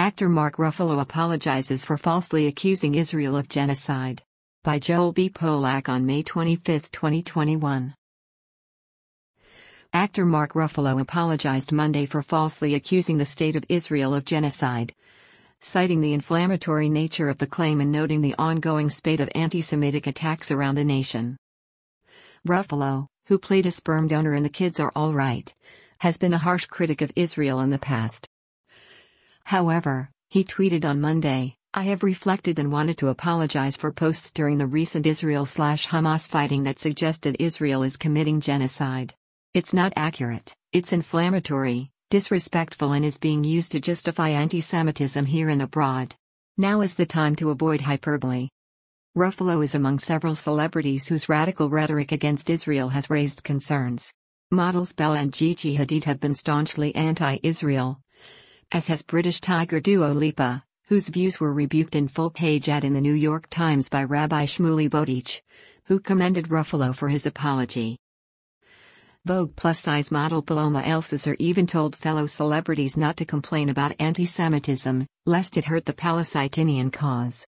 Actor Mark Ruffalo apologizes for falsely accusing Israel of genocide. By Joel B. Polak on May 25, 2021. Actor Mark Ruffalo apologized Monday for falsely accusing the State of Israel of genocide, citing the inflammatory nature of the claim and noting the ongoing spate of anti-Semitic attacks around the nation. Ruffalo, who played a sperm donor in The Kids Are All Right, has been a harsh critic of Israel in the past. However, he tweeted on Monday, "I have reflected and wanted to apologize for posts during the recent Israel/Hamas fighting that suggested Israel is committing genocide. It's not accurate, it's inflammatory, disrespectful, and is being used to justify anti-Semitism here and abroad. Now is the time to avoid hyperbole." Ruffalo is among several celebrities whose radical rhetoric against Israel has raised concerns. Models Bella and Gigi Hadid have been staunchly anti-Israel, as has British tiger duo Lipa, whose views were rebuked in full-page ad in the New York Times by Rabbi Shmuley Boteach, who commended Ruffalo for his apology. Vogue plus-size model Paloma Elsesser even told fellow celebrities not to complain about anti-Semitism, lest it hurt the Palestinian cause.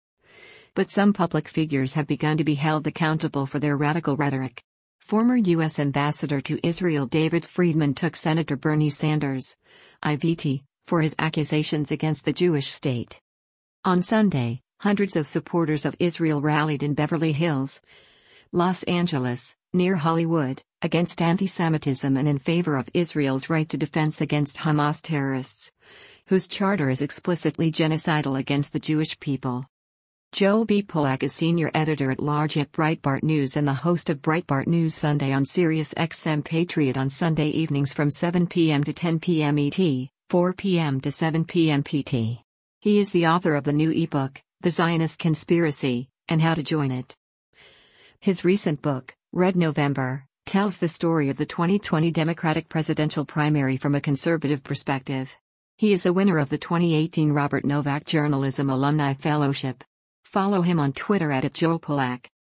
But some public figures have begun to be held accountable for their radical rhetoric. Former U.S. Ambassador to Israel David Friedman took Senator Bernie Sanders, IVT, for his accusations against the Jewish state. On Sunday, hundreds of supporters of Israel rallied in Beverly Hills, Los Angeles, near Hollywood, against anti-Semitism and in favor of Israel's right to defense against Hamas terrorists, whose charter is explicitly genocidal against the Jewish people. Joel B. Polak is senior editor-at-large at Breitbart News and the host of Breitbart News Sunday on Sirius XM Patriot on Sunday evenings from 7 p.m. to 10 p.m. ET, 4 p.m. to 7 p.m. PT. He is the author of the new ebook, The Zionist Conspiracy, and How to Join It. His recent book, Red November, tells the story of the 2020 Democratic presidential primary from a conservative perspective. He is a winner of the 2018 Robert Novak Journalism Alumni Fellowship. Follow him on Twitter @JoelPolak.